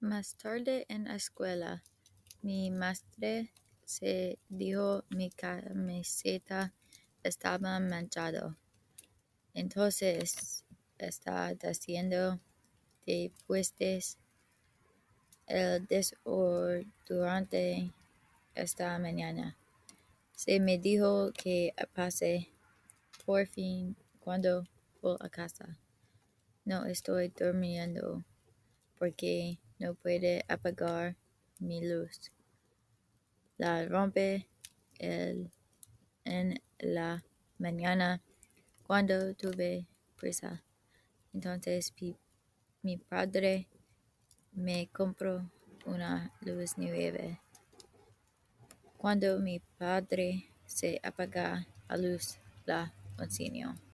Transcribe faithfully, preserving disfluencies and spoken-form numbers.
Más tarde en la escuela, mi maestra se dijo mi camiseta estaba manchado. Entonces está diciendo después el desodorante esta mañana. Se me dijo que pase por fin cuando voy a casa. No estoy durmiendo porque no puede apagar mi luz. La rompe el, en la mañana cuando tuve prisa. Entonces mi, mi padre me compró una luz nueva. Cuando mi padre se apaga la luz, la enseño.